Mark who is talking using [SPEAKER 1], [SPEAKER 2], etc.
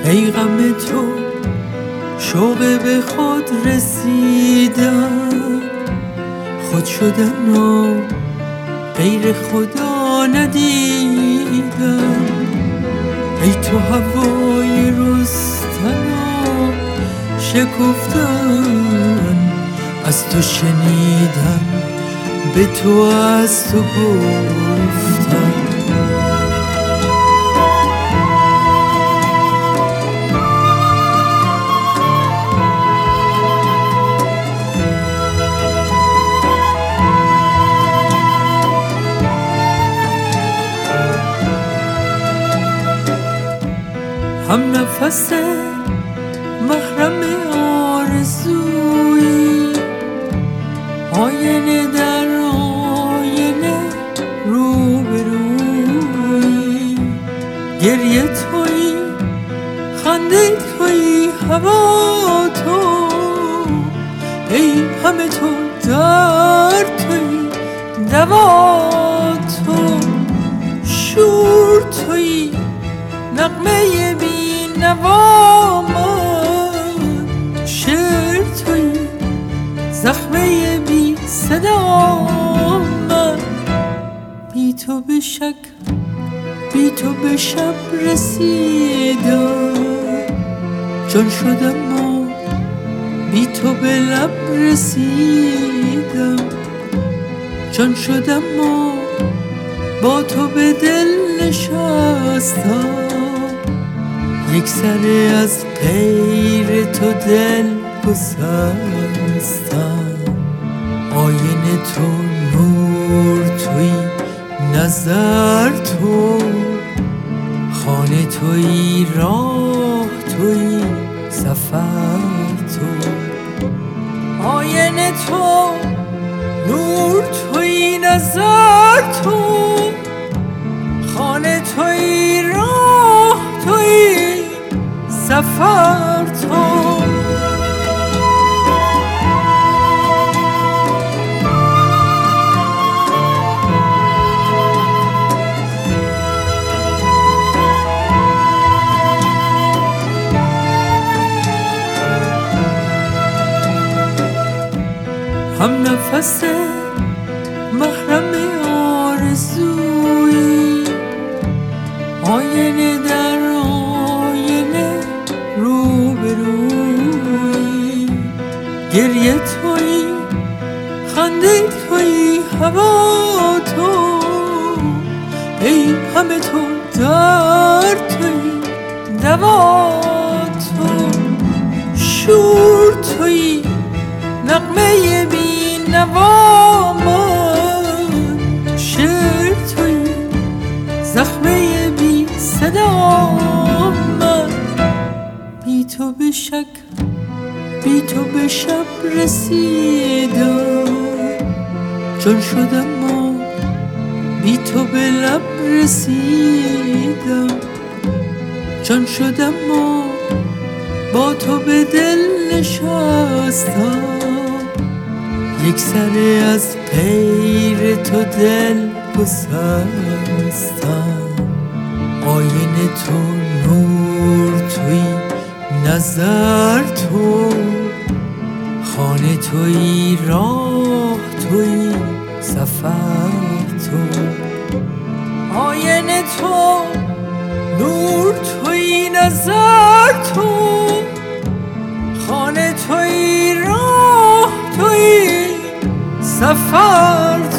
[SPEAKER 1] ای غم تو شوق به خود رسیدم، خود شدن و غیر خدا ندیدم. ای تو هوای رستن و شکفتن، از تو شنیدم به تو از تو گفتم. هم نفس محرم آرزویی، آینه در آینه روبرویی. گریه تویی، خنده تویی، هوا تو، ای همه تو درد تویی، دوا تو. شور تویی، نغمه بی نوا من، شعر تویی، زخمه بی صدا من. بی تو به شک، بی تو به شب رسیدم، جان شدم و بی تو به لب رسیدم. جان شدم و با تو به دل نشستم، یک سره از غیر تو دل گسستم. آینه تو، نور تویی، نظر تو، خانه تویی، راه تویی، سفر تو. آینه تو، نور تویی، نظر تو، خانه تویی، راه تویی، سفر تو. هم نفس محرم آرزویی، آینه در آینه روبرویی. گریه تویی، خنده تویی، هوا تو، ای همه تو درد تویی، دوا تو. شور تویی، نغمه بی نوا من، شعر تویی، زخمه بی صدا من. بی تو به شک، بی تو به شب رسیدم، جان شدم و بی تو به لب رسیدم. جان شدم و با تو به دل نشستم، یک سره از غیر تو دل گسستم. آینه تو، نور تویی، نظر تو، خانه تویی، راه تویی، سفر تو. آینه تو، نور تویی، نظر تو، خانه تویی، راه تویی، سفر تو.